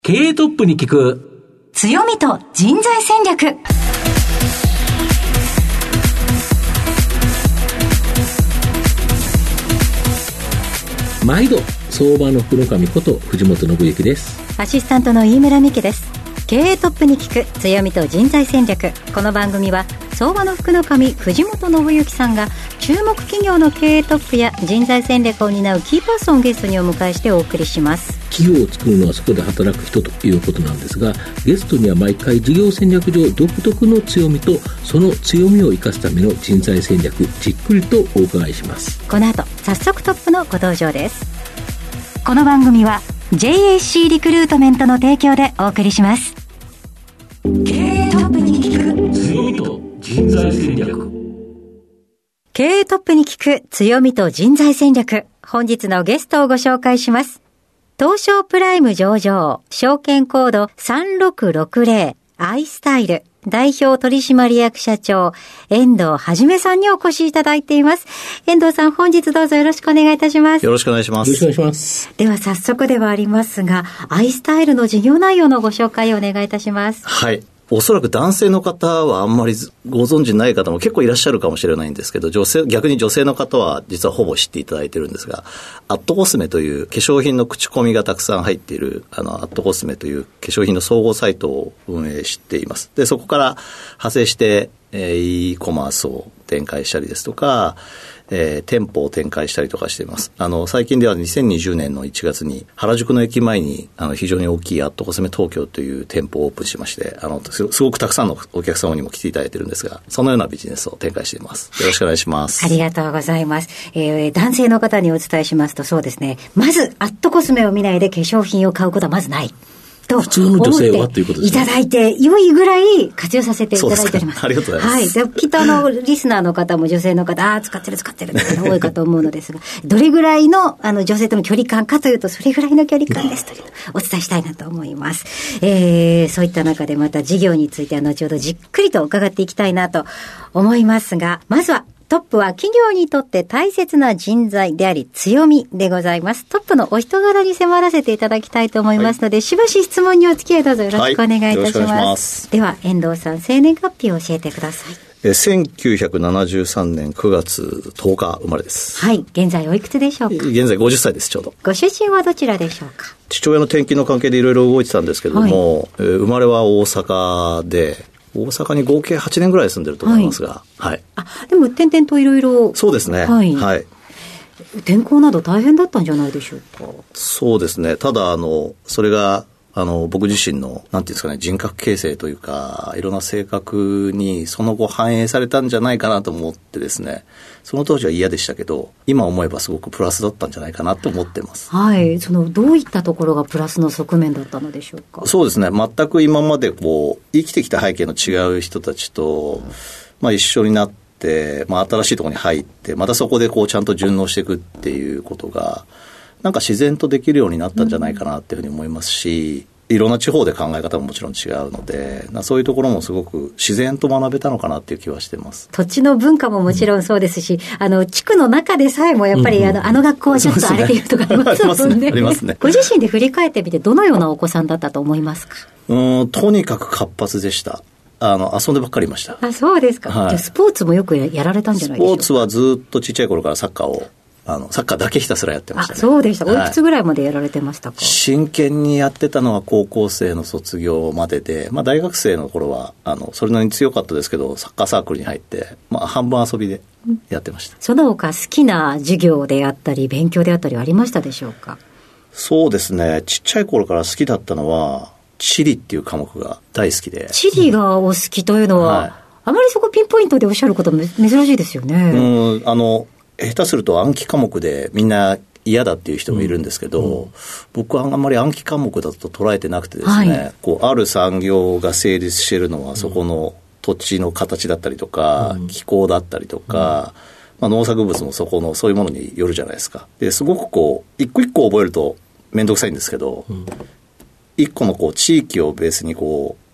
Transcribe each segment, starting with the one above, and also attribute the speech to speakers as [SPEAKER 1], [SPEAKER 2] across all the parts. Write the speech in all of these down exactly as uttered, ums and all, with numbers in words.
[SPEAKER 1] 経営トップに聞く
[SPEAKER 2] 強みと人材戦略。
[SPEAKER 1] 毎度相場の福の神こと藤本信之です。
[SPEAKER 2] アシスタントの飯村美希です。経営トップに聞く強みと人材戦略。この番組は相場の福の神藤本信之さんが注目企業の経営トップや人材戦略を担うキーパーソンをゲストにお迎えしてお送りします。
[SPEAKER 1] 企業を作るのはそこで働く人ということなんですが、ゲストには毎回事業戦略上独特の強みとその強みを生かすための人材戦略、じっくりとお伺いします。
[SPEAKER 2] この後早速トップのご登場です。この番組は ジェイエーシー リクルートメントの提供でお送りします。経営トップに聞く
[SPEAKER 1] 強みと人材戦略。
[SPEAKER 2] 経営トップに聞く強みと人材戦略。本日のゲストをご紹介します。東証プライム上場、証券コードさんろくろくぜろ、アイスタイル、代表取締役社長、遠藤はじめさんにお越しいただいています。遠藤さん、本日どうぞよろしくお願いいたします。
[SPEAKER 3] よろしくお願いします。
[SPEAKER 1] よろしくお願いします。
[SPEAKER 2] では早速ではありますが、アイスタイルの事業内容のご紹介をお願いいたします。
[SPEAKER 3] はい。おそらく男性の方はあんまりご存知ない方も結構いらっしゃるかもしれないんですけど、女性、逆に女性の方は実はほぼ知っていただいてるんですが、アットコスメという化粧品の口コミがたくさん入っている、あの、アットコスメという化粧品の総合サイトを運営しています。で、そこから派生して、えー、e コマースを展開したりですとか、えー、店舗を展開したりとかしています。あの、最近ではにせんにじゅうねんのいちがつに原宿の駅前に、あの、非常に大きいアットコスメ東京という店舗をオープンしまして、あの、すごくたくさんのお客様にも来ていただいているんですが、そのようなビジネスを展開しています。よろしくお願いします。
[SPEAKER 2] ありがとうございます。えー、男性の方にお伝えしますと、そうですね。まず、アットコスメを見ないで化粧品を買うことはまずない。
[SPEAKER 1] 普通の女性はということですね。
[SPEAKER 2] いただいて良いぐらい活用させていただいております。
[SPEAKER 3] ありがとうございます。
[SPEAKER 2] はい。きっとあの、リスナーの方も女性の方、ああ、使ってる使ってるって多いかと思うのですが、どれぐらいのあの女性との距離感かというと、それぐらいの距離感ですというお伝えしたいなと思います。えー、そういった中でまた事業については後ほどじっくりと伺っていきたいなと思いますが、まずは、トップは企業にとって大切な人材であり強みでございます。トップのお人柄に迫らせていただきたいと思いますので、はい、しばし質問にお付き合いどうぞよろしくお願いいたします。はい、よろしくお願いします。では遠藤さん、生年月日を教えてください。
[SPEAKER 3] えせんきゅうひゃくななじゅうさんねんくがつとおか生まれです。
[SPEAKER 2] はい。現在おいくつでしょうか？
[SPEAKER 3] 現在ごじゅっさいです。ちょうど。
[SPEAKER 2] ご出身はどちらでしょうか？
[SPEAKER 3] 父親の転勤の関係でいろいろ動いてたんですけれども、はい、えー、生まれは大阪で、大阪に合計はちねんぐらい住んでると思いますが、はい。はい、
[SPEAKER 2] あ、でも点々といろいろ。
[SPEAKER 3] そうですね。はい。はい。
[SPEAKER 2] 天候など大変だったんじゃないでしょうか。
[SPEAKER 3] そうですね。ただ、あの、それが、あの、僕自身の、なんていうんですかね、人格形成というか、いろんな性格にその後反映されたんじゃないかなと思ってですね、その当時は嫌でしたけど、今思えばすごくプラスだったんじゃないかなと思ってます。
[SPEAKER 2] はい。その、どういったところがプラスの側面だったのでしょうか。
[SPEAKER 3] そうですね。全く今までこう、生きてきた背景の違う人たちと、まあ一緒になって、まあ新しいところに入って、またそこでこうちゃんと順応していくっていうことが、なんか自然とできるようになったんじゃないかなっていうふうに思いますし、いろんな地方で考え方ももちろん違うので、そういうところもすごく自然と学べたのかなっていう気はしてます。
[SPEAKER 2] 土地の文化ももちろんそうですし、うん、あの地区の中でさえもやっぱり、うんうん、あのあの学校はちょっと荒れているとかありますもんね。
[SPEAKER 3] ありますね。
[SPEAKER 2] ご自身で振り返ってみてどのようなお子さんだったと思いますか？
[SPEAKER 3] うん、とにかく活発でした。あの遊んでばっかりいました。
[SPEAKER 2] あ、そうですか。はい、じゃあスポーツもよく や, やられたんじゃないでしょうか？
[SPEAKER 3] スポーツはずっとちっちゃい頃からサッカーをあのサッカーだけひたすらやってましたね。
[SPEAKER 2] あ、そうでした。おいくつぐらいまでやられてましたか？
[SPEAKER 3] はい、真剣にやってたのは高校生の卒業までで、まあ、大学生の頃はあのそれなりに強かったですけど、サッカーサークルに入って、まあ、半分遊びでやってました。
[SPEAKER 2] その他好きな授業であったり勉強であったりありましたでしょうか？
[SPEAKER 3] そうですね。ちっちゃい頃から好きだったのは地理っていう科目が大好きで。
[SPEAKER 2] 地理がお好きというのは、はい、あまりそこピンポイントでおっしゃることも珍しいですよね。
[SPEAKER 3] うん、あの下手すると暗記科目でみんな嫌だっていう人もいるんですけど、うんうん、僕はあんまり暗記科目だと捉えてなくてですね、はい、こうある産業が成立しているのはそこの土地の形だったりとか、うん、気候だったりとか、うん、まあ、農作物もそこのそういうものによるじゃないですか。ですごくこう一個一個覚えると面倒くさいんですけど、うん、一個のこう地域をベースにこう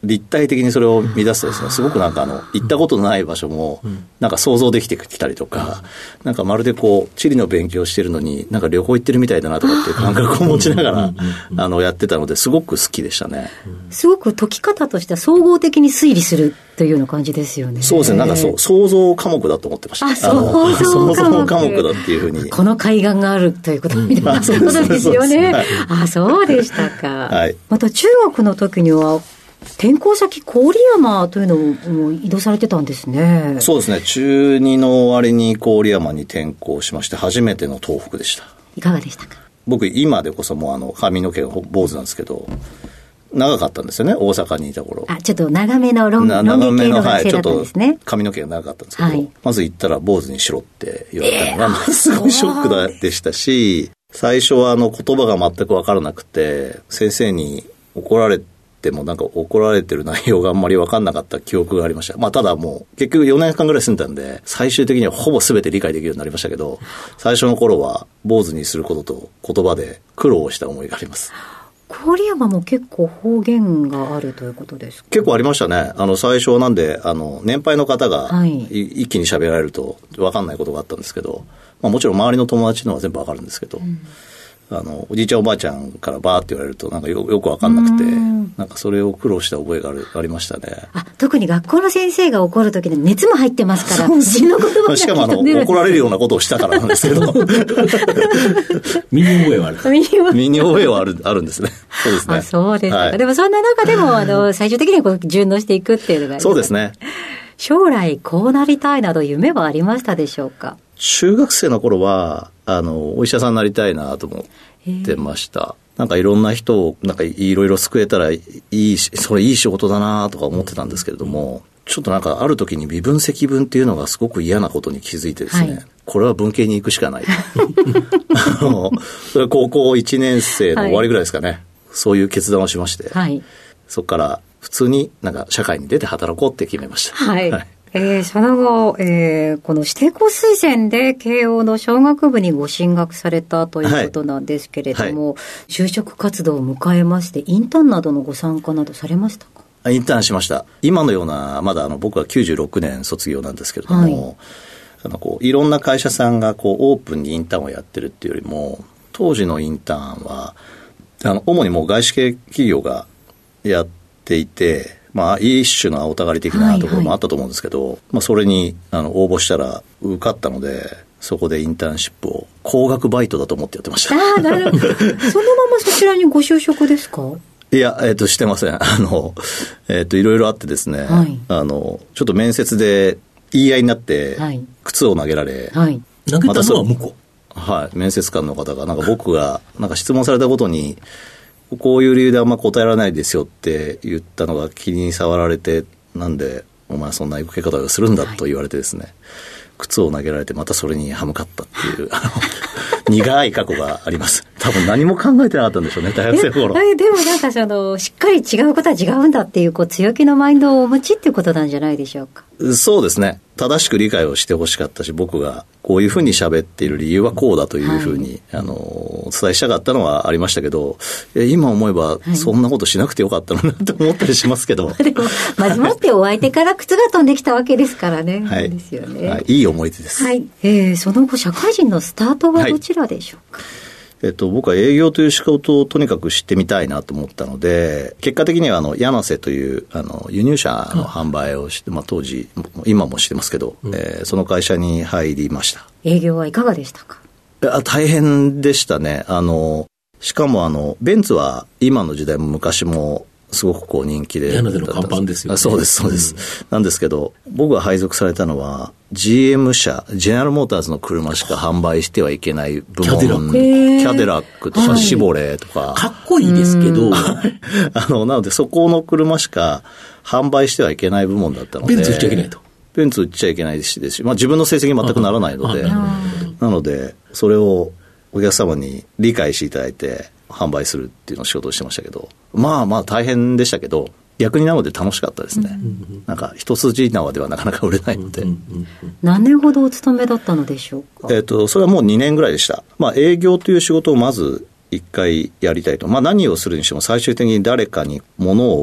[SPEAKER 3] 立体的にそれを見出すとですね、すごくなんかあの行ったことのない場所もなんか想像できてきたりとか、なんかまるでこう地理の勉強してるのになんか旅行行ってるみたいだなとかっていう感覚を持ちながらあのやってたのですごく好きでしたね。
[SPEAKER 2] すごく解き方としては総合的に推理するというような感じですよね。
[SPEAKER 3] そうですね、なんかそう想像科目だと思ってました。
[SPEAKER 2] あ、想像科目。
[SPEAKER 3] 科目だっていうふうに。
[SPEAKER 2] この海岸があるということみたいなことですよね。あ、そうでしたか。はい、また中学の時には転校先郡山というのも移動されてたんですね。
[SPEAKER 3] そうですね、中にの終わりに郡山に転校しまして初めての東北でした。
[SPEAKER 2] いかがでしたか？
[SPEAKER 3] 僕今でこそもうあの髪の毛が坊主なんですけど長かったんですよね、大阪にいた頃。
[SPEAKER 2] あ、ちょっと長めのロン毛系の学生だったんですね。はい、ちょっと
[SPEAKER 3] 髪の毛が長かったんですけど、はい、まず行ったら坊主にしろって言われたのが、
[SPEAKER 2] えー、
[SPEAKER 3] まあ、すごいショックでしたし、最初はあの言葉が全く分からなくて先生に怒られてもなんか怒られてる内容があんまり分かんなかった記憶がありました。まあただもう結局よねんかんぐらい住んだんで最終的にはほぼ全て理解できるようになりましたけど、最初の頃は坊主にすることと言葉で苦労した思いがあります。
[SPEAKER 2] 郡山も結構方言があるということですか？
[SPEAKER 3] 結構ありましたね。あの最初なんであの年配の方が、はい、一気に喋られると分かんないことがあったんですけど、まあ、もちろん周りの友達のは全部分かるんですけど、うん、あのおじいちゃんおばあちゃんからバーって言われるとなんか よ, よく分かんなくて、んなんかそれを苦労した覚えが あ, るありましたね。
[SPEAKER 2] あ、特に学校の先生が怒るときに熱も入ってますからうちの言葉が
[SPEAKER 3] しかもあの怒られるようなことをしたからなんですけど
[SPEAKER 1] 身に覚えはある
[SPEAKER 3] 身に覚えはあ る, あるんですね。そうですね。
[SPEAKER 2] あ、そうですか、
[SPEAKER 3] はい、
[SPEAKER 2] でもそんな中でもあの最終的にこう順応していくっていうのが
[SPEAKER 3] そうですね。
[SPEAKER 2] 将来こうなりたいなど夢はありましたでしょうか？
[SPEAKER 3] 中学生の頃はあのお医者さんになりたいなと思ってました。なんかいろんな人をなんかいろいろ救えたらいいそれいい仕事だなとか思ってたんですけれども、ちょっとなんかある時に微分積分っていうのがすごく嫌なことに気づいてですね、はい、これは文系に行くしかないあのそれは高校いちねん生の終わりぐらいですかね、はい、そういう決断をしまして、はい、そこから普通になんか社会に出て働こうって決めました。
[SPEAKER 2] はい、はい、えー、その後、えー、この指定校推薦で慶応の商学部にご進学されたということなんですけれども、はいはい、就職活動を迎えましてインターンなどのご参加などされましたか？
[SPEAKER 3] インターンしました。今のようなまだあの僕はきゅうじゅうろくねん卒業なんですけれども、はい、あのこういろんな会社さんがこうオープンにインターンをやってるっていうよりも、当時のインターンはあの主にもう外資系企業がやっていて、まあ、一種の青たがり的なところもあったと思うんですけど、はいはい、まあ、それにあの応募したら受かったので、そこでインターンシップを高額バイトだと思ってやってました。
[SPEAKER 2] あ、なるほどそのままそちらにご就職ですか？
[SPEAKER 3] いや、えっと、してません。あの、えっと、いろいろあってですね、はい、あの、ちょっと面接で言い合いになって、はい、靴を投げられ、
[SPEAKER 1] はい、投げたのは向こ
[SPEAKER 3] う、はい、面接官の方が、なんか僕が、なんか質問されたことに、こういう理由であんま答えられないですよって言ったのが気に障られて、なんでお前そんな受け方をするんだと言われてですね、はい、靴を投げられてまたそれに歯向かったっていう苦い過去があります。多分何も考えてなかったんでしょうね、大学生の頃。
[SPEAKER 2] えでもなんかそのしっかり違うことは違うんだっていう、こう強気のマインドをお持ちっていうことなんじゃないでしょうか。
[SPEAKER 3] そうですね、正しく理解をしてほしかったし、僕がこういうふうに喋っている理由はこうだというふうに、はい、あのお伝えしたかったのはありましたけど、今思えばそんなことしなくてよかったのなと思ったりしますけど、
[SPEAKER 2] でもまずもってお相手から靴が飛んできたわけですからね。
[SPEAKER 3] はい、
[SPEAKER 2] ですよね、
[SPEAKER 3] はい、いい思い出です。
[SPEAKER 2] はい、えー、その後社会人のスタートはどちらでしょうか。はい、
[SPEAKER 3] えっと、僕は営業という仕事をとにかく知ってみたいなと思ったので、結果的にはあの柳瀬というあの輸入車の販売をして、まあ、当時今もしてますけど、うん、えー、その会社に入りました。
[SPEAKER 2] 営業はいかがでしたか。
[SPEAKER 3] いや大変でしたね。あのしかもあのベンツは今の時代も昔もすごくこう人気で、
[SPEAKER 1] 柳瀬の看板ですよね。
[SPEAKER 3] そうですそうです、うん、なんですけど、僕が配属されたのは ジーエム 社ジェネラルモーターズの車しか販売してはいけない部門、
[SPEAKER 1] キャデラック、
[SPEAKER 3] キャデラックとかシボレーとか、
[SPEAKER 1] はい、かっこいいですけど
[SPEAKER 3] あのなのでそこの車しか販売してはいけない部門だったので、
[SPEAKER 1] ベンツ売っちゃいけないと。
[SPEAKER 3] ベンツ売っちゃいけないしですし、まあ、自分の成績に全くならないので、なのでそれをお客様に理解していただいて販売するっていうのを仕事をしてましたけど、まあまあ大変でしたけど、逆になので楽しかったですね、うんうん、なんか一筋縄ではなかなか売れないので、うんうんうん、
[SPEAKER 2] 何年ほどお勤めだったのでしょうか。
[SPEAKER 3] えーと、それはもうにねんぐらいでした。まあ、営業という仕事をまず一回やりたいと、まあ、何をするにしても最終的に誰かに物を売っ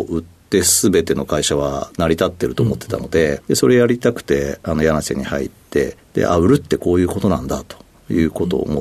[SPEAKER 3] で全ての会社は成り立ってると思ってたので、でそれやりたくてあの柳瀬に入って、であ売るってこういうことなんだということを思って、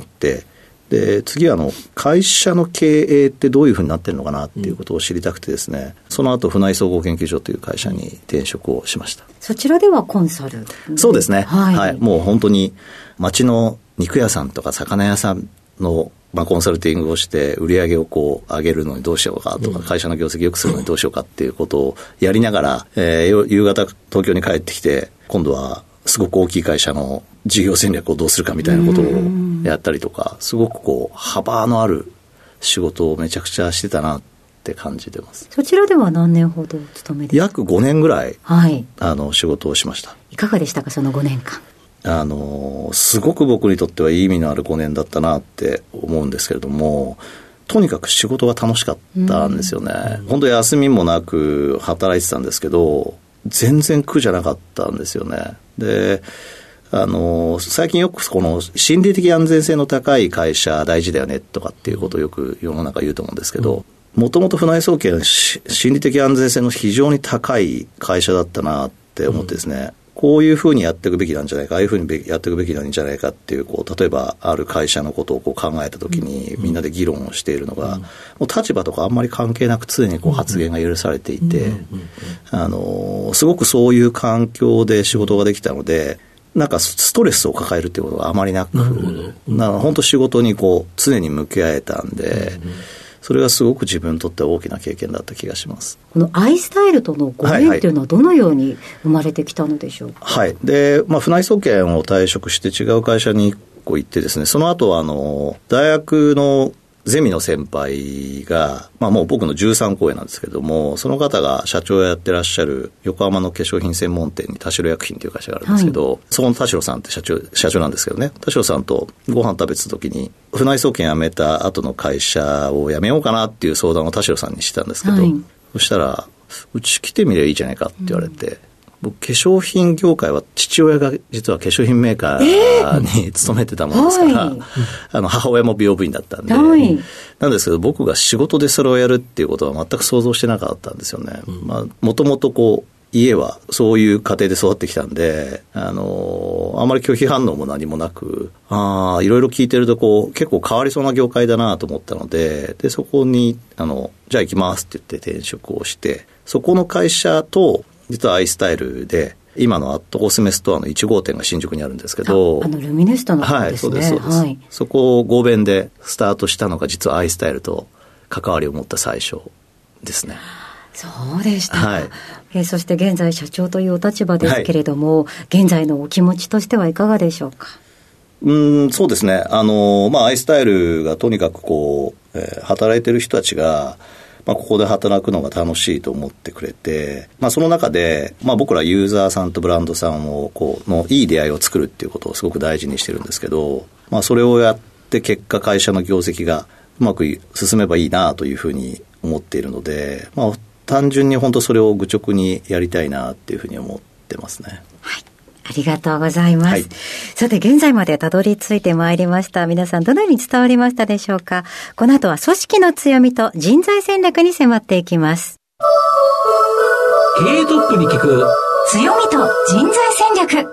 [SPEAKER 3] で次はあの会社の経営ってどういうふうになってるのかなっていうことを知りたくてですね、その後船井総合研究所という会社に転職をしました。
[SPEAKER 2] そちらではコンサル？
[SPEAKER 3] そうですね、
[SPEAKER 2] はい
[SPEAKER 3] はい、もう本当に町の肉屋さんとか魚屋さんのまあ、コンサルティングをして売り上げをこう上げるのにどうしようかとか、会社の業績良くするのにどうしようかっていうことをやりながら、えー、夕方東京に帰ってきて、今度はすごく大きい会社の事業戦略をどうするかみたいなことをやったりとか、すごくこう幅のある仕事をめちゃくちゃしてたなって感じてます。
[SPEAKER 2] そちらでは何年ほどお勤めですか？
[SPEAKER 3] 約ごねんぐらい、はい、あの仕事をしました。
[SPEAKER 2] いかがでしたか、そのごねんかん？
[SPEAKER 3] あのすごく僕にとってはいい意味のあるごねんだったなって思うんですけれども、とにかく仕事が楽しかったんですよね、うん、本当休みもなく働いてたんですけど、全然苦じゃなかったんですよね。で、あの最近よくこの心理的安全性の高い会社大事だよねとかっていうことをよく世の中言うと思うんですけど、もともと船井総研は心理的安全性の非常に高い会社だったなって思ってですね、うん、こういうふうにやっていくべきなんじゃないか、ああいうふうにやっていくべきなんじゃないかっていう、こう例えばある会社のことをこう考えたときにみんなで議論をしているのが、もう立場とかあんまり関係なく常にこう発言が許されていて、あのすごくそういう環境で仕事ができたので、なんかストレスを抱えるっていうことがあまりなく、なので本当仕事にこう常に向き合えたんで、それがすごく自分にとって大きな経験だった気がします。
[SPEAKER 2] このアイスタイルとのご縁っていうのはどのように生まれてきたのでしょうか？
[SPEAKER 3] はい、はい、で、まあ、船井総研を退職して違う会社にこう行ってですね、その後はあの大学のゼミの先輩が、まあ、もう僕のじゅうさんこ上なんですけども、その方が社長をやってらっしゃる横浜の化粧品専門店に田代薬品という会社があるんですけど、はい、そこの田代さんって社長、社長なんですけどね、田代さんとご飯食べてた時に船井総研辞めた後の会社を辞めようかなっていう相談を田代さんにしたんですけど、はい、そしたらうち来てみればいいじゃないかって言われて、うん、僕化粧品業界は父親が実は化粧品メーカーに勤めてたものですから、えー、あの母親も美容部員だったんで、はい、なんですけど僕が仕事でそれをやるっていうことは全く想像してなかったんですよね。もともとこう家はそういう家庭で育ってきたんで、あのあまり拒否反応も何もなく、あいろいろ聞いてるとこう結構変わりそうな業界だなと思ったので、でそこにあのじゃあ行きますって言って転職をして、そこの会社と実はアイスタイルで今のアットコスメストアのいち号店が新宿にあるんですけど、
[SPEAKER 2] あ, あのルミネストの方ですね。はい、そうですそうです、はい、そ
[SPEAKER 3] こを合弁でスタートしたのが実はアイスタイルと関わりを持った最初ですね。
[SPEAKER 2] そうでした、
[SPEAKER 3] はい、
[SPEAKER 2] えー、そして現在社長というお立場ですけれども、はい、現在のお気持ちとしてはいかがでしょうか？
[SPEAKER 3] うんそうですね、あの、まあ、アイスタイルがとにかくこう、えー、働いてる人たちがまあ、ここで働くのが楽しいと思ってくれて、まあ、その中で、まあ、僕らユーザーさんとブランドさんをこうのいい出会いを作るっていうことをすごく大事にしてるんですけど、まあ、それをやって結果会社の業績がうまく進めばいいなというふうに思っているので、まあ、単純に本当それを愚直にやりたいなっていうふうに思ってますね。
[SPEAKER 2] はい、ありがとうございます、はい、さて現在までたどり着いてまいりました。皆さんどのように伝わりましたでしょうか？この後は組織の強みと人材戦略に迫っていきます。
[SPEAKER 1] 経営トップに聞く
[SPEAKER 2] 強みと人材戦略。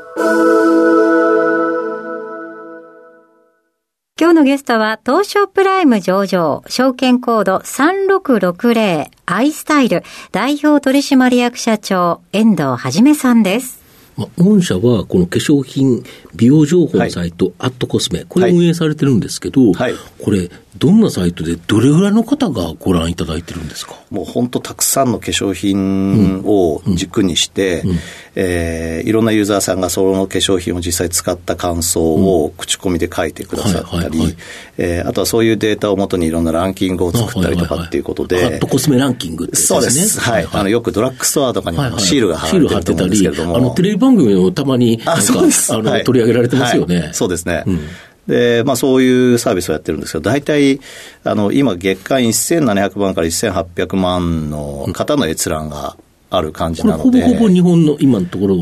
[SPEAKER 2] 今日のゲストは東証プライム上場証券コードさんろくろくゼロアイスタイル代表取締役社長遠藤はじめさんです。
[SPEAKER 1] 御社はこの化粧品美容情報のサイト、はい、アットコスメこれを運営されてるんですけど、はい、これどんなサイトでどれぐらいの方がご覧いただいてるんですか？
[SPEAKER 3] もう本当たくさんの化粧品を軸にして、うんうんえー、いろんなユーザーさんがその化粧品を実際使った感想を口コミで書いてくださったり、あとはそういうデータをもとにいろんなランキングを作ったりとかっていうことで、
[SPEAKER 1] はいはいはい、アットコスメランキングってですね。
[SPEAKER 3] そうです、はいはい、あのよくドラッグストアとかにもシールが貼られてると思うんですけれども、
[SPEAKER 1] あのテレビ番組をたまになんかああの、はい、取り上げられてますよね、
[SPEAKER 3] はい、そうですね、うんでまあ、そういうサービスをやってるんですけど、大体あの今月間せんななひゃくまんからせんはっぴゃくまんの方の閲覧がある感じなので、
[SPEAKER 1] ほぼほぼ日本の今のところ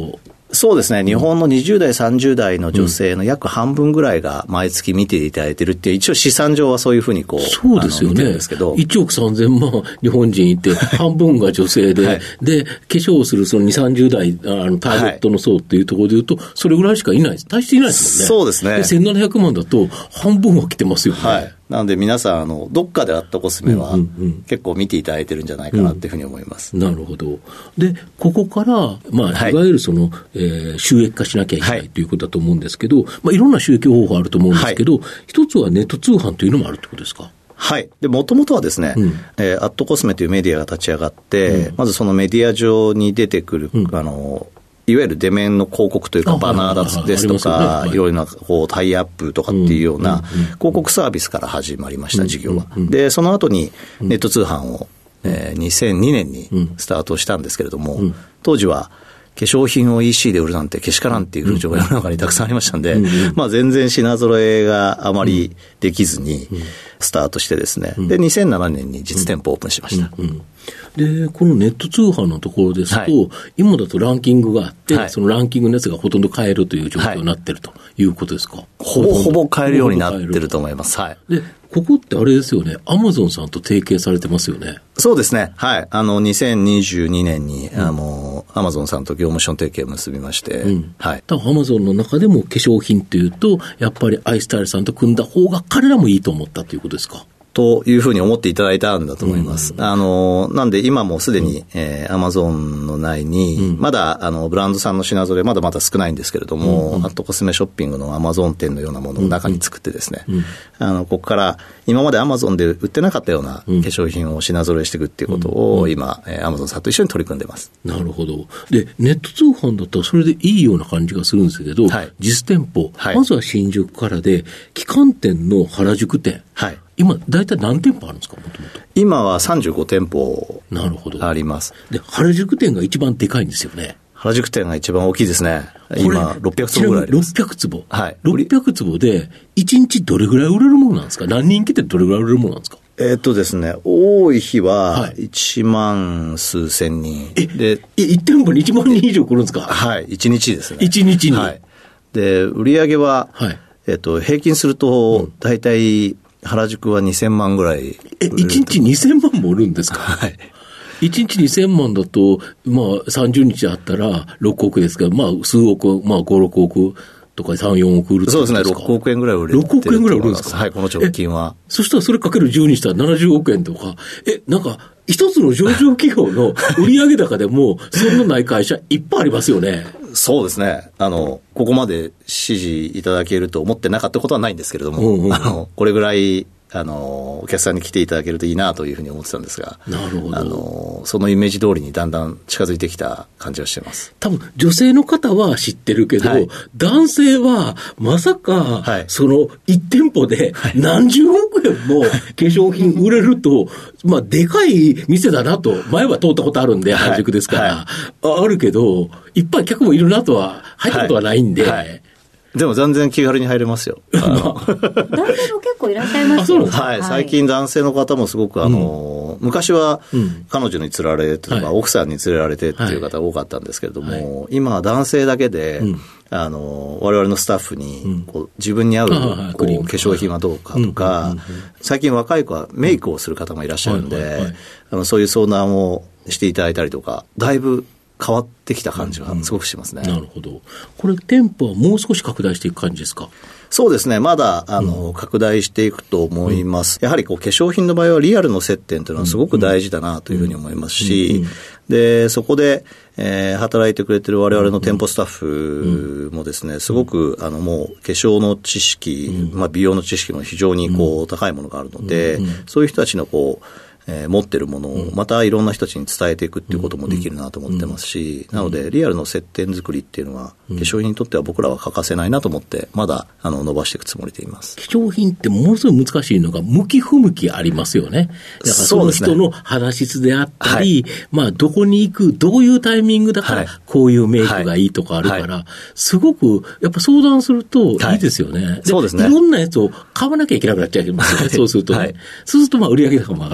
[SPEAKER 3] そうですね。日本のにじゅう代、さんじゅう代の女性の約半分ぐらいが毎月見ていただいてるっていう、一応試算上はそういうふうにこう、
[SPEAKER 1] そうですよね。
[SPEAKER 3] ですけど
[SPEAKER 1] いちおくさんぜんまん日本人いて、半分が女性で、はい、で、化粧をするそのにじゅう、さんじゅう代、あの、ターゲットの層っていうところで言うと、それぐらいしかいないです。大していないですもんね。
[SPEAKER 3] そうですね。
[SPEAKER 1] でせんななひゃくまんだと、半分は来てますよね。
[SPEAKER 3] はい。なので皆さん、あの、どっかでアットコスメは、結構見ていただいてるんじゃないかなっていうふうに思います。
[SPEAKER 1] うんうん、なるほど。で、ここから、まあ、はい、いわゆるその、えー、収益化しなきゃいけないということだと思うんですけど、まあ、いろんな収益方法あると思うんですけど、はい、一つはネット通販というのもあるってことですか？
[SPEAKER 3] はい。で、もともとはですね、うん、えー、アットコスメというメディアが立ち上がって、うん、まずそのメディア上に出てくる、うん、あの、いわゆる出面の広告というか、バナーですとか、いろいろなこうタイアップとかっていうような広告サービスから始まりました、事業は。で、その後にネット通販を、えー、にせんにねんにスタートしたんですけれども、当時は化粧品を イーシー で売るなんてけしからんっていう風潮が世の中にたくさんありましたんで、まあ全然品揃えがあまりできずにスタートしてですね、で、にせんななねんに実店舗オープンしました。
[SPEAKER 1] で、このネット通販のところですと、はい、今だとランキングがあって、はい、そのランキングのやつがほとんど買えるという状況になっているということですか？はい、
[SPEAKER 3] ほぼほぼ買えるようになってると思います。はい。
[SPEAKER 1] で、ここってあれですよね、アマゾンさんと提携されてますよね。
[SPEAKER 3] そうですね。はい。あの、にせんにじゅうにねんに、うん、あの、アマゾンさんと業務ション提携を結びまして、うん、はい。
[SPEAKER 1] 多分アマゾンの中でも化粧品っていうと、やっぱりアイスタイルさんと組んだ方が彼らもいいと思ったということですか？
[SPEAKER 3] というふうに思っていただいたんだと思います。うん、あの、なんで今もすでに、うん、えー、アマゾンの内に、うん、まだ、あの、ブランドさんの品揃えまだまだ少ないんですけれども、うん、アットコスメショッピングのアマゾン店のようなものを中に作ってですね、うんうん、あの、ここから今までアマゾンで売ってなかったような化粧品を品揃えしていくっていうことを、うん、今、えー、アマゾンさんと一緒に取り組んでます。
[SPEAKER 1] なるほど。で、ネット通販だったらそれでいいような感じがするんですけど、はい、実店舗、はい、まずは新宿からで、旗艦店の原宿店、はい、今、大体何店舗あるんですか、もともと。
[SPEAKER 3] 今はさんじゅうご店舗あります。
[SPEAKER 1] で、原宿店が一番でかいんですよね。
[SPEAKER 3] 原宿店が一番大きいですね。今、ろっぴゃくつぼぐらいあります。
[SPEAKER 1] ろっぴゃくつぼ。はい。ろっぴゃくつぼで、いちにちどれぐらい売れるものなんですか？何人来てどれぐらい売れるものなんですか？
[SPEAKER 3] えー、っとですね、多い日はいちまん数千人。
[SPEAKER 1] え、で、いち店舗にいちまんにん以上来るんですか？
[SPEAKER 3] はい。いちにちですね。
[SPEAKER 1] いちにちに。
[SPEAKER 3] はい。で、売り上げは、はい、えー、っと、平均すると、だいたい、原宿はにせんまんぐらい。
[SPEAKER 1] え、いちにちにせんまんも売るんですか？
[SPEAKER 3] はい。
[SPEAKER 1] いちにちにせんまんだと、まあさんじゅうにちあったらろくおくですから、まあ数億、まあご、ろくおくとかさん、よんおく売るってことですか？
[SPEAKER 3] そうですね、ろくおくえんぐらい売れてる。
[SPEAKER 1] ろくおくえんぐらい売るんですか？
[SPEAKER 3] はい、この直近は。
[SPEAKER 1] そしたらそれかけるじゅうにしたらななじゅうおくえんとか、え、なんか、一つの上場企業の売上高でも、そんなない会社いっぱいありますよね。
[SPEAKER 3] そうですね。あの、ここまで支持いただけると思ってなかったことはないんですけれども、うんうん、あの、これぐらい、あの、お客さんに来ていただけるといいなというふうに思ってたんですが、
[SPEAKER 1] なるほど。
[SPEAKER 3] あの、そのイメージ通りにだんだん近づいてきた感じがしています。
[SPEAKER 1] 多分、女性の方は知ってるけど、はい、男性はまさか、はい、そのいち店舗で何十億円も化粧品売れると、まあ、でかい店だなと、前は通ったことあるんで、原宿ですから、はいはい、あるけど、いっぱい客もいるなとは、入ったことはないんで、はいはい
[SPEAKER 3] でも全然気軽に入れますよ。
[SPEAKER 2] 男性も結構いらっしゃいますよね。
[SPEAKER 3] はい、最近男性の方もすごくあの、うん、昔は彼女に連れられてとか、はい、奥さんに連れられてっていう方が多かったんですけれども、はい、今は男性だけで、うん、あの我々のスタッフにこう自分に合う、こう化粧品はどうかとか、最近若い子はメイクをする方もいらっしゃるんで、あのそういう相談をしていただいたりとか、だいぶ変わってきた感じはすごくしますね。
[SPEAKER 1] うんうん、なるほど。これ店舗はもう少し拡大していく感じですか？
[SPEAKER 3] そうですね。まだ、あの、うん、拡大していくと思います。うん、やはりこう、化粧品の場合はリアルの接点というのはすごく大事だなというふうに思いますし、うんうん、で、そこで、えー、働いてくれてる我々の店舗スタッフもですね、すごく、あの、もう、化粧の知識、うん、まあ、美容の知識も非常にこう、高いものがあるので、うんうん、そういう人たちのこう、えー、持ってるものをまたいろんな人たちに伝えていくっていうこともできるなと思ってますし、なのでリアルの接点作りっていうのは化粧品にとっては僕らは欠かせないなと思ってまだあの伸ばしていくつもりでいます。
[SPEAKER 1] 化粧品ってものすごい難しいのが向き不向きありますよね。だからその人の肌質であったり、ねはい、まあどこに行くどういうタイミングだからこういうメイクがいいとかあるから、はいはい、すごくやっぱ相談するといいですよね。はい、
[SPEAKER 3] そうですね。
[SPEAKER 1] いろんなやつを買わなきゃいけなくなっちゃいますよね。そうするとね、はい、そうするとまあ売上高も上がるし、は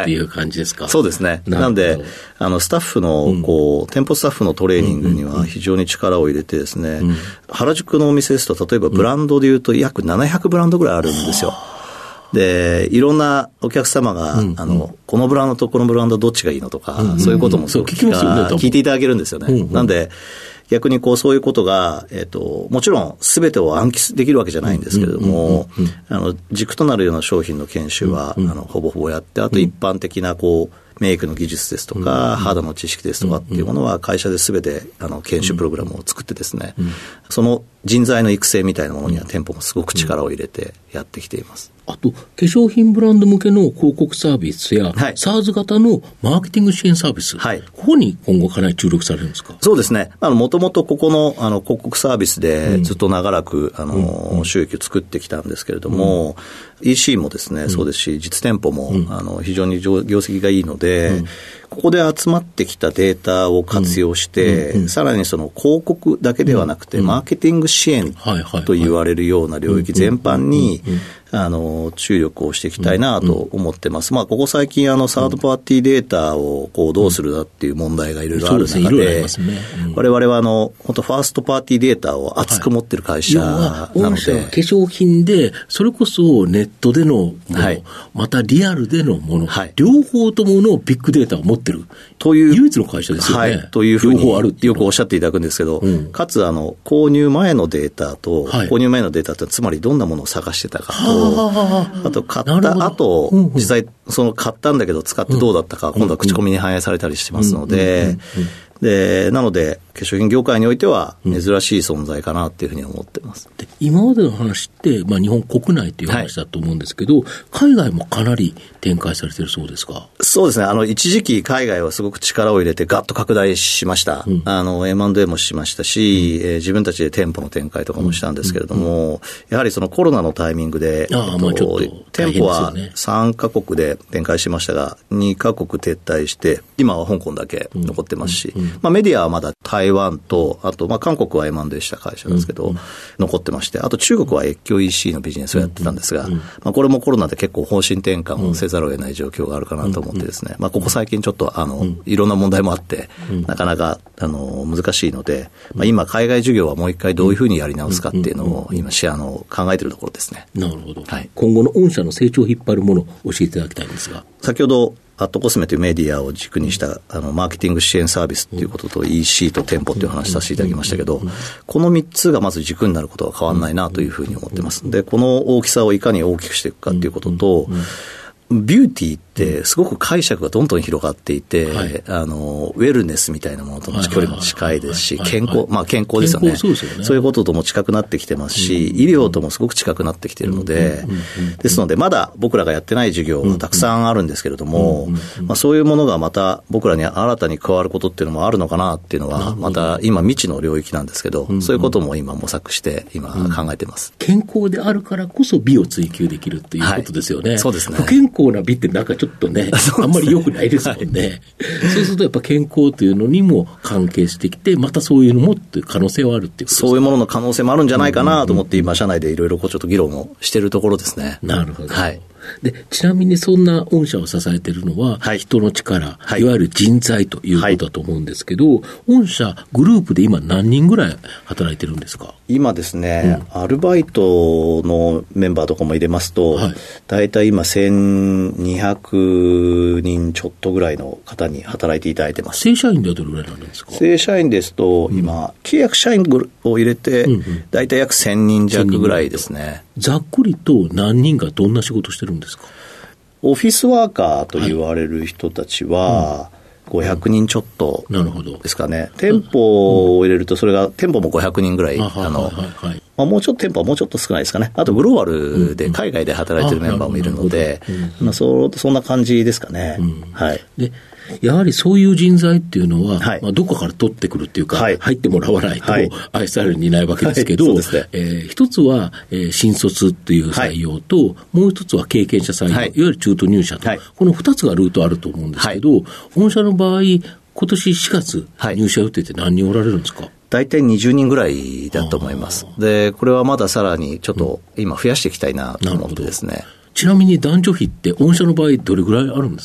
[SPEAKER 1] っていう感じですか。
[SPEAKER 3] はい、そうですね。ななんで、あの、スタッフの、こう、うん、店舗スタッフのトレーニングには非常に力を入れてですね、うん、原宿のお店ですと、例えばブランドで言うと約ななひゃくブランドぐらいあるんですよ。うん、で、いろんなお客様が、うん、あの、このブランドとこのブランドどっちがいいのとか、うん、そういうこともすごく聞きますよね。聞いていただけるんですよね。うんうん、なんで、逆にこうそういうことが、えっと、もちろん全てを暗記できるわけじゃないんですけれども、あの、軸となるような商品の研修は、うんうん、あの、ほぼほぼやって、あと一般的なこう、メイクの技術ですとか、うん、肌の知識ですとかっていうものは会社で全てあの研修プログラムを作ってですね、うん、その人材の育成みたいなものには店舗もすごく力を入れてやってきています。
[SPEAKER 1] あと、化粧品ブランド向けの広告サービスや、はい、SaaS 型のマーケティング支援サービス、はい、ここに今後かなり注力されるんですか？
[SPEAKER 3] そうですね。もともとここの、あの広告サービスでずっと長らく、うん、あの、うん、収益を作ってきたんですけれども、うん、イーシー もですね、うん、そうですし、実店舗も、うん、あの非常に業績がいいので、うん、ここで集まってきたデータを活用して、うんうんうん、さらにその広告だけではなくて、うん、マーケティング支援と言われるような領域全般に、あの、注力をしていきたいなと思ってます。まあ、ここ最近、あの、サードパーティーデータを、こう、どうするだっていう問題がいろいろある中で、我々は、あの、本当ファーストパーティーデータを厚く持ってる会社なので。
[SPEAKER 1] 御社は化粧品で、それこそネットでのもの、はい、またリアルでのもの、はい、両方とものビッグデータを持ってる。という。唯一の会社ですよね。はい。
[SPEAKER 3] というふうに、よくおっしゃっていただくんですけど、うん、かつ、あの、購入前のデータと、はい、購入前のデータってつまりどんなものを探してたかと、あと買った後、うんうん、実際その買ったんだけど使ってどうだったか、うん、今度は口コミに反映されたりしてますので、で、なので化粧品業界においては珍しい存在かなっていうふうに思ってます。
[SPEAKER 1] で、今までの話って、まあ、日本国内という話だと思うんですけど、はい、海外もかなり展開されてるそうですか？
[SPEAKER 3] そうですね。あの、一時期海外はすごく力を入れてガッと拡大しました。うん、あの、エムアンドエー もしましたし、うん、えー、自分たちで店舗の展開とかもしたんですけれども、うんうん、やはりそのコロナのタイミングで、
[SPEAKER 1] あ、えっと、まあちょっと
[SPEAKER 3] 店舗はさんカ国で展開しましたが、にカ国撤退して、今は香港だけ残ってますし、うんうんうん、まあ、メディアはまだ台湾と、あと、まあ、韓国は エムアンドエー した会社ですけど、うんうん、残ってまして、あと中国は越境 イーシー のビジネスをやってたんですが、うんうん、まあ、これもコロナで結構方針転換をせざるを得ない状況があるかなと思ってですね、まあ、ここ最近ちょっと、あの、うん、いろんな問題もあって、うん、なかなか、あの、難しいので、まあ、今、海外事業はもう一回どういうふうにやり直すかっていうのを、今、シェアの考えているところですね。
[SPEAKER 1] なるほど。はい、今後の御社の成長を引っ張るものを教えていただきたいんですが。
[SPEAKER 3] 先ほど、アットコスメというメディアを軸にしたあのマーケティング支援サービスということと イーシー と店舗という話させていただきましたけど、このみっつがまず軸になることは変わらないなというふうに思ってます。で、この大きさをいかに大きくしていくかということと、ビューティーってすごく解釈がどんどん広がっていて、はい、あのウェルネスみたいなものとの距離も近いですし、健康、まあ健康ですよね。そうですよね。そういうこととも近くなってきてますし、うん、医療ともすごく近くなってきているので、うん、ですのでまだ僕らがやってない事業がたくさんあるんですけれども、まあ、そういうものがまた僕らに新たに加わることっていうのもあるのかなっていうのはまた今未知の領域なんですけど、うん、そういうことも今模索して今考えてます、
[SPEAKER 1] うん、健康であるからこそ美を追求できるっていうことですよね。
[SPEAKER 3] はい、そうですね。
[SPEAKER 1] 不健康な美ってなんかちょっとね、あんまり良くないですもんね。はい、そうするとやっぱ健康というのにも関係してきて、またそういうのもっていう可能性はあるっていうことですか？
[SPEAKER 3] そういうものの可能性もあるんじゃないかなと思って今社内でいろいろちょっと議論をしているところですね。
[SPEAKER 1] なるほど。
[SPEAKER 3] はい。
[SPEAKER 1] で、ちなみにそんな御社を支えているのは、はい、人の力、はい、いわゆる人材ということだと思うんですけど、はい、御社グループで今何人ぐらい働いてるんですか？
[SPEAKER 3] 今ですね、うん、アルバイトのメンバーとかも入れますと、はい、だいたい今せんにひゃくにんちょっとぐらいの方に働いていただいてます。
[SPEAKER 1] 正社員ではどれぐらいなんですか？
[SPEAKER 3] 正社員ですと、うん、今契約社員を入れて、うんうん、だいたい約せんにん弱ぐらいですね。
[SPEAKER 1] ざっくりと何人がどんな仕事してるんですか？
[SPEAKER 3] オフィスワーカーと言われる人たちはごひゃくにんちょっとですかね。うん、店舗を入れるとそれが店舗もごひゃくにんぐらい、あの、まあ、もうちょっと店舗はもうちょっと少ないですかね。あとグローバルで海外で働いてるメンバーもいるので、まあ、そ, そんな感じですかね。うん、はい。で
[SPEAKER 1] やはりそういう人材っていうのは、はい、まあ、どこから取ってくるっていうか、はい、入ってもらわないと愛されるにないわけですけど、はいはい、ね、えー、一つは、えー、新卒っていう採用と、はい、もう一つは経験者採用、はい、いわゆる中途入社と、はい、この二つがルートあると思うんですけど、はい、御社の場合今年しがつ入社予定って何人おられるんですか？
[SPEAKER 3] 大体にじゅうにんぐらいだと思います。で、これはまださらにちょっと今増やしていきたいなと思ってですね。
[SPEAKER 1] ちなみに男女比って御社の場合どれぐらいあるんですか？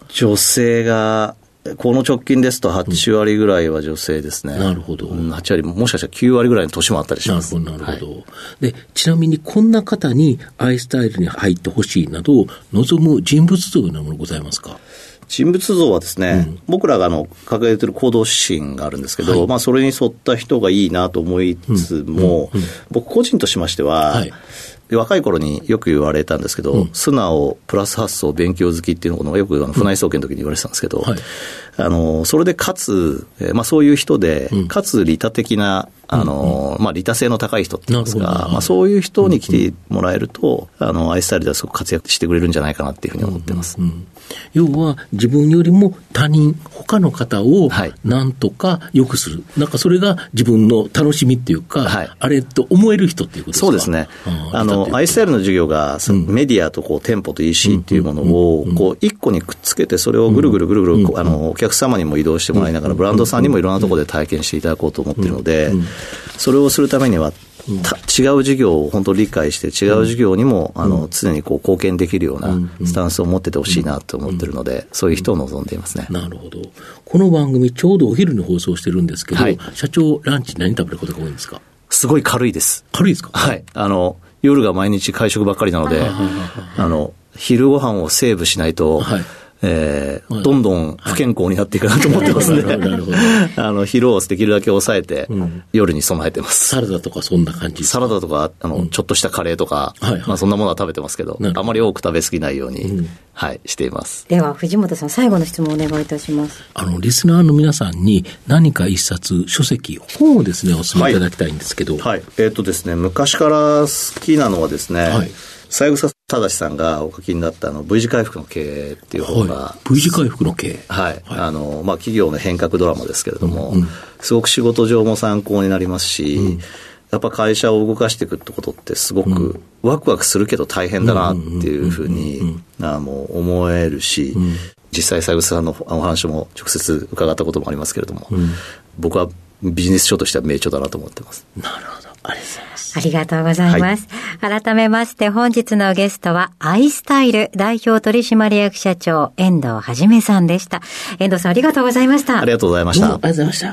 [SPEAKER 3] 女性がこの直近ですとはち割ぐらいは女性ですね。
[SPEAKER 1] うん、なるほど。
[SPEAKER 3] はち割、もしかしたらきゅう割ぐらいの年もあったりします。
[SPEAKER 1] なるほど、なるほど。はい、で、ちなみにこんな方にアイスタイルに入ってほしいなど、望む人物像のものございますか？
[SPEAKER 3] 人物像はですね、うん、僕らがあの掲げている行動指針があるんですけど、はい、まあ、それに沿った人がいいなと思いつつも、うんうんうん、僕個人としましては、はい、若い頃によく言われたんですけど、うん、素直プラス発想勉強好きっていうのをよくあの船井総研の時に言われてたんですけど、うんはい、あのそれでかつ、まあ、そういう人で、うん、かつ利他的なあの、うんまあ、利他性の高い人って言いますか、まあ、そういう人に来てもらえると、うん、あのアイスタイルではすごく活躍してくれるんじゃないかなっていうふうに思ってます、
[SPEAKER 1] うんうん、要は自分よりも他人他の方をなんとか良くする、はい、なんかそれが自分の楽しみっていうか、はい、あれと思える人っていうことですか？
[SPEAKER 3] そうですね。あのアイスタイルの授業が、うん、メディアとこう店舗と イーシー っていうものをこう一個にくっつけて、それをぐるぐるぐるぐる、うん、あのお客様にも移動してもらいながら、ブランドさんにもいろんなところで体験していただこうと思っているので、それをするためには違う事業を本当に理解して違う事業にも、うん、あの常にこう貢献できるようなスタンスを持っててほしいなと思っているので、うんうん、そういう人を望んでいますね。
[SPEAKER 1] なるほど。この番組ちょうどお昼に放送してるんですけど、はい、社長ランチ何食べることが多いんですか？
[SPEAKER 3] すごい軽いです。
[SPEAKER 1] 軽いですか？
[SPEAKER 3] はい。あの夜が毎日会食ばっかりなので、あの昼ご飯をセーブしないと、はいえー、どんどん不健康になっていくなと思ってますね。あの疲労をできるだけ抑えて、うん、夜に備えてます。
[SPEAKER 1] サラダとかそんな感じですか？サ
[SPEAKER 3] ラダとかあの、うん、ちょっとしたカレーとか、はいはいまあ、そんなものは食べてますけど、あまり多く食べ過ぎないように、うんはい、しています。
[SPEAKER 2] では藤本さん、最後の質問をお願いいたします。
[SPEAKER 1] あのリスナーの皆さんに何か一冊書籍本をですねお勧めいただきたいんですけど、
[SPEAKER 3] はいはい、えー、っとですね昔から好きなのはですね、はい三枝忠さんがお書きになったあの V 字回復の経営っていう本が、
[SPEAKER 1] はい、V 字回復の経営
[SPEAKER 3] はい、はいあのまあ、企業の変革ドラマですけれども、うんうん、すごく仕事上も参考になりますし、うん、やっぱ会社を動かしていくってことってすごくワクワクするけど大変だなっていうふうに思えるし、うん、実際三枝さんのお話も直接伺ったこともありますけれども、うん、僕はビジネス書としては名著だなと思ってます。
[SPEAKER 1] なるほど、ありがとうございます。
[SPEAKER 2] ありがとうございます、はい、改めまして本日のゲストはアイスタイル代表取締役社長遠藤一さんでした。遠藤さんありがとうございました。
[SPEAKER 3] ありがとうございました。
[SPEAKER 1] ありがとうございました。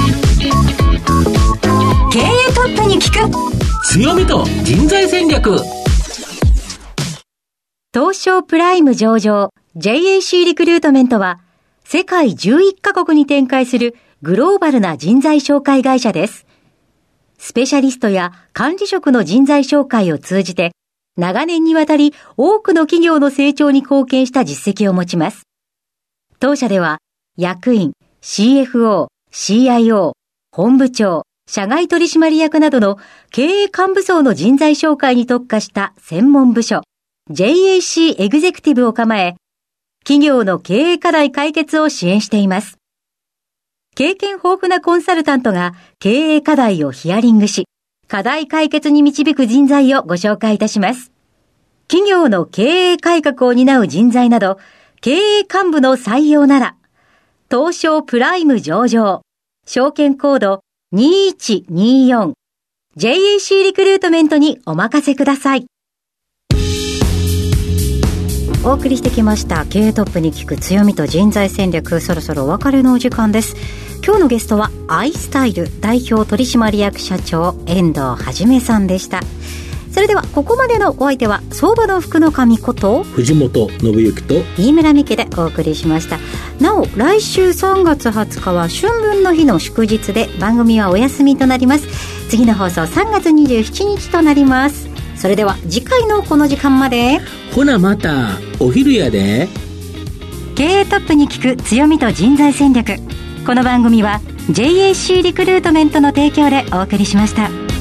[SPEAKER 2] 経営トップに聞く
[SPEAKER 1] 強みと人材戦略。
[SPEAKER 2] 東証プライム上場 ジェイエーシー リクルートメントは世界じゅういっカ国に展開するグローバルな人材紹介会社です。スペシャリストや管理職の人材紹介を通じて、長年にわたり多くの企業の成長に貢献した実績を持ちます。当社では、役員、シーエフオー、シーアイオー、本部長、社外取締役などの経営幹部層の人材紹介に特化した専門部署、ジェイエーシー エグゼクティブを構え、企業の経営課題解決を支援しています。経験豊富なコンサルタントが経営課題をヒアリングし、課題解決に導く人材をご紹介いたします。企業の経営改革を担う人材など、経営幹部の採用なら、東証プライム上場、証券コードにいちによん、ジェイエーシー リクルートメントにお任せください。お送りしてきました経営トップに聞く強みと人材戦略、そろそろお別れのお時間です。今日のゲストはアイスタイル代表取締役社長遠藤一さんでした。それではここまでのお相手は相場の福の神こと
[SPEAKER 1] 藤本信之と
[SPEAKER 2] 飯村美希でお送りしました。なお来週さんがつはつかは春分の日の祝日で番組はお休みとなります。次の放送さんがつにじゅうしちにちとなります。それでは次回のこの時間まで。
[SPEAKER 1] ほなまたお昼やで。
[SPEAKER 2] 経営トップに聞く強みと人材戦略。この番組は ジェイエーシー リクルートメントの提供でお送りしました。